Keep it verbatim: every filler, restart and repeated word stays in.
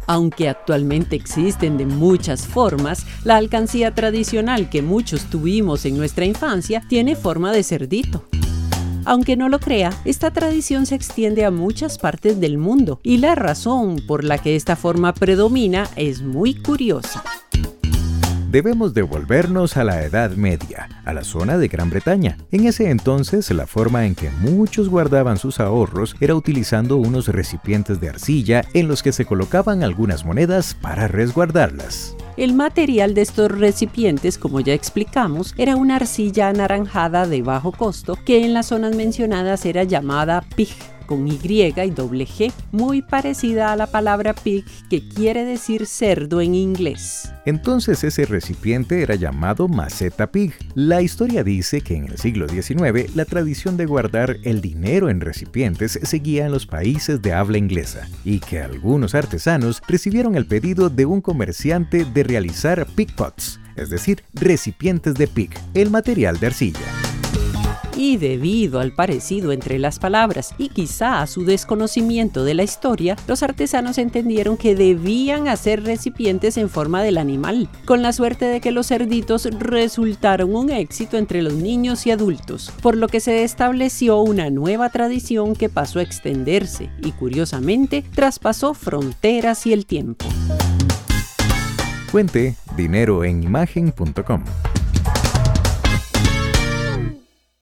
Aunque actualmente existen de muchas formas, la alcancía tradicional que muchos tuvimos en nuestra infancia tiene forma de cerdito. Aunque no lo crea, esta tradición se extiende a muchas partes del mundo y la razón por la que esta forma predomina es muy curiosa. Debemos devolvernos a la Edad Media, a la zona de Gran Bretaña. En ese entonces, la forma en que muchos guardaban sus ahorros era utilizando unos recipientes de arcilla en los que se colocaban algunas monedas para resguardarlas. El material de estos recipientes, como ya explicamos, era una arcilla anaranjada de bajo costo que en las zonas mencionadas era llamada pig, con Y y doble G, muy parecida a la palabra pig, que quiere decir cerdo en inglés. Entonces ese recipiente era llamado maceta pig. La historia dice que en el siglo diecinueve la tradición de guardar el dinero en recipientes seguía en los países de habla inglesa y que algunos artesanos recibieron el pedido de un comerciante de realizar pig pots, es decir, recipientes de pig, el material de arcilla. Y debido al parecido entre las palabras y quizá a su desconocimiento de la historia, los artesanos entendieron que debían hacer recipientes en forma del animal, con la suerte de que los cerditos resultaron un éxito entre los niños y adultos, por lo que se estableció una nueva tradición que pasó a extenderse y, curiosamente, traspasó fronteras y el tiempo. Fuente: dinero en imagen punto com.